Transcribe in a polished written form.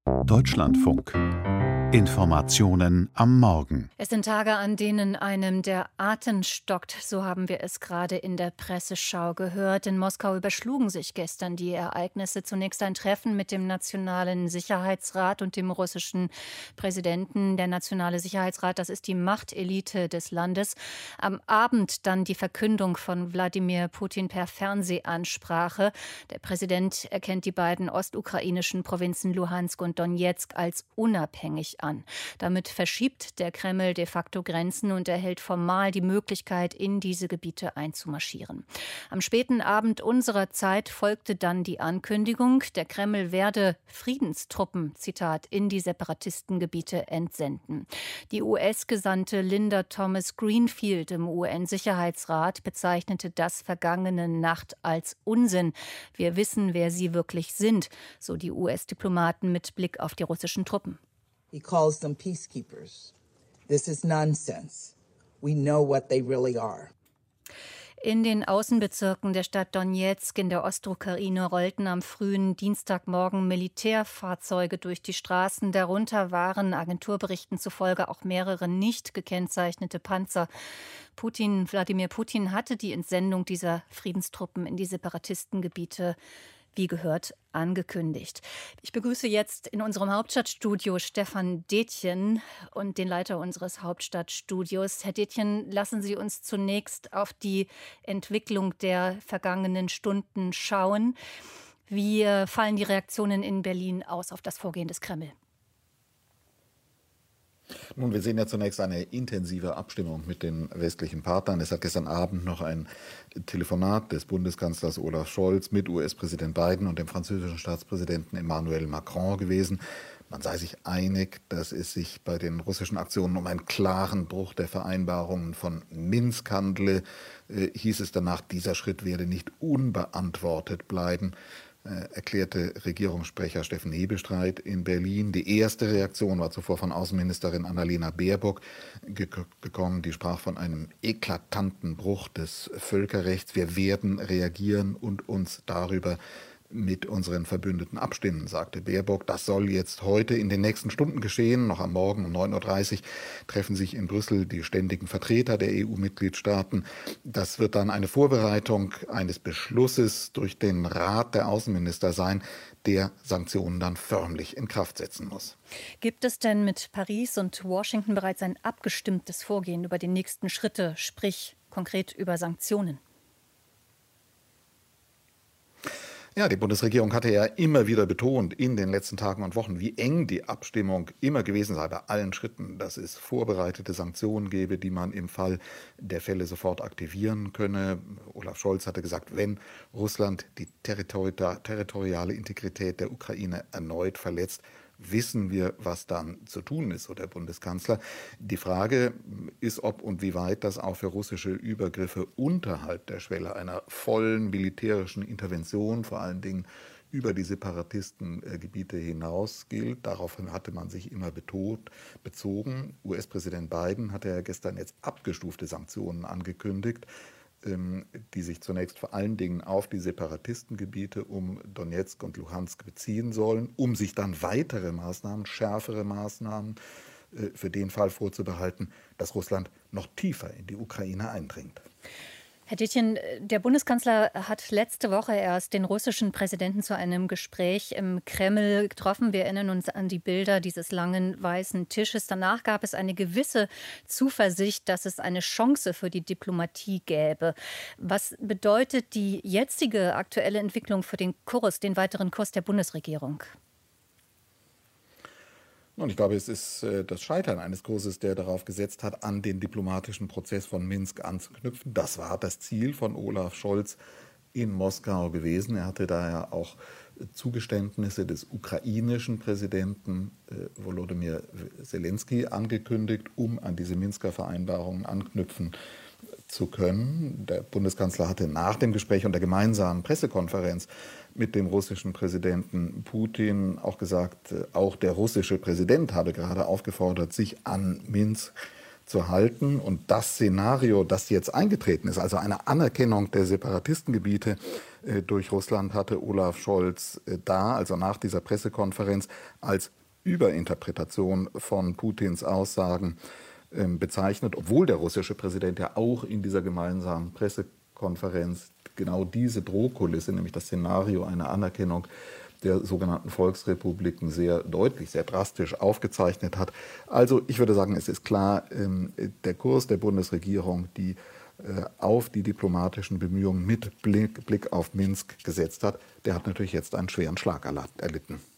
Deutschlandfunk. Informationen am Morgen. Es sind Tage, an denen einem der Atem stockt, so haben wir es gerade in der Presseschau gehört. In Moskau überschlugen sich gestern die Ereignisse. Zunächst ein Treffen mit dem Nationalen Sicherheitsrat und dem russischen Präsidenten. Der Nationale Sicherheitsrat, das ist die Machtelite des Landes. Am Abend dann die Verkündung von Wladimir Putin per Fernsehansprache. Der Präsident erkennt die beiden ostukrainischen Provinzen Luhansk und Donezk als unabhängig an. Damit verschiebt der Kreml de facto Grenzen und erhält formal die Möglichkeit, in diese Gebiete einzumarschieren. Am späten Abend unserer Zeit folgte dann die Ankündigung, der Kreml werde Friedenstruppen, Zitat, in die Separatistengebiete entsenden. Die US-Gesandte Linda Thomas-Greenfield im UN-Sicherheitsrat bezeichnete das vergangene Nacht als Unsinn. Wir wissen, wer sie wirklich sind, so die US-Diplomaten mit Blick auf die russischen Truppen. He calls them peacekeepers. This is nonsense. We know what they really are. In den Außenbezirken der Stadt Donezk in der Ostukraine rollten am frühen Dienstagmorgen Militärfahrzeuge durch die Straßen. Darunter waren Agenturberichten zufolge auch mehrere nicht gekennzeichnete Panzer. Wladimir Putin hatte die Entsendung dieser Friedenstruppen in die Separatistengebiete wie gehört, angekündigt. Ich begrüße jetzt in unserem Hauptstadtstudio Stefan Detjen und den Leiter unseres Hauptstadtstudios. Herr Detjen, lassen Sie uns zunächst auf die Entwicklung der vergangenen Stunden schauen. Wie fallen die Reaktionen in Berlin aus auf das Vorgehen des Kreml? Nun, wir sehen ja zunächst eine intensive Abstimmung mit den westlichen Partnern. Es hat gestern Abend noch ein Telefonat des Bundeskanzlers Olaf Scholz mit US-Präsident Biden und dem französischen Staatspräsidenten Emmanuel Macron gewesen. Man sei sich einig, dass es sich bei den russischen Aktionen um einen klaren Bruch der Vereinbarungen von Minsk handle. Hieß es danach, dieser Schritt werde nicht unbeantwortet bleiben, erklärte Regierungssprecher Steffen Hebestreit in Berlin. Die erste Reaktion war zuvor von Außenministerin Annalena Baerbock gekommen. Die sprach von einem eklatanten Bruch des Völkerrechts. Wir werden reagieren und uns darüber mit unseren Verbündeten abstimmen, sagte Baerbock. Das soll jetzt heute in den nächsten Stunden geschehen. Noch am Morgen um 9.30 Uhr treffen sich in Brüssel die ständigen Vertreter der EU-Mitgliedstaaten. Das wird dann eine Vorbereitung eines Beschlusses durch den Rat der Außenminister sein, der Sanktionen dann förmlich in Kraft setzen muss. Gibt es denn mit Paris und Washington bereits ein abgestimmtes Vorgehen über die nächsten Schritte, sprich konkret über Sanktionen? Ja, die Bundesregierung hatte ja immer wieder betont in den letzten Tagen und Wochen, wie eng die Abstimmung immer gewesen sei bei allen Schritten, dass es vorbereitete Sanktionen gebe, die man im Fall der Fälle sofort aktivieren könne. Olaf Scholz hatte gesagt, wenn Russland die territoriale Integrität der Ukraine erneut verletzt, wissen wir, was dann zu tun ist, so der Bundeskanzler. Die Frage ist, ob und wie weit das auch für russische Übergriffe unterhalb der Schwelle einer vollen militärischen Intervention, vor allen Dingen über die Separatistengebiete hinaus gilt. Darauf hatte man sich immer bezogen. US-Präsident Biden hatte ja gestern jetzt abgestufte Sanktionen angekündigt, die sich zunächst vor allen Dingen auf die Separatistengebiete um Donezk und Luhansk beziehen sollen, um sich dann weitere Maßnahmen, schärfere Maßnahmen für den Fall vorzubehalten, dass Russland noch tiefer in die Ukraine eindringt. Herr Detjen, der Bundeskanzler hat letzte Woche erst den russischen Präsidenten zu einem Gespräch im Kreml getroffen. Wir erinnern uns an die Bilder dieses langen weißen Tisches. Danach gab es eine gewisse Zuversicht, dass es eine Chance für die Diplomatie gäbe. Was bedeutet die jetzige aktuelle Entwicklung für den weiteren Kurs der Bundesregierung? Und ich glaube, es ist das Scheitern eines Kurses, der darauf gesetzt hat, an den diplomatischen Prozess von Minsk anzuknüpfen. Das war das Ziel von Olaf Scholz in Moskau gewesen. Er hatte daher auch Zugeständnisse des ukrainischen Präsidenten Volodymyr Zelensky angekündigt, um an diese Minsker Vereinbarungen anknüpfen zu können. Der Bundeskanzler hatte nach dem Gespräch und der gemeinsamen Pressekonferenz mit dem russischen Präsidenten Putin auch gesagt, auch der russische Präsident habe gerade aufgefordert, sich an Minsk zu halten. Und das Szenario, das jetzt eingetreten ist, also eine Anerkennung der Separatistengebiete, durch Russland hatte Olaf Scholz also nach dieser Pressekonferenz, als Überinterpretation von Putins Aussagen bezeichnet, obwohl der russische Präsident ja auch in dieser gemeinsamen Pressekonferenz genau diese Drohkulisse, nämlich das Szenario einer Anerkennung der sogenannten Volksrepubliken sehr deutlich, sehr drastisch aufgezeichnet hat. Also ich würde sagen, es ist klar, der Kurs der Bundesregierung, die auf die diplomatischen Bemühungen mit Blick auf Minsk gesetzt hat, der hat natürlich jetzt einen schweren Schlag erlitten.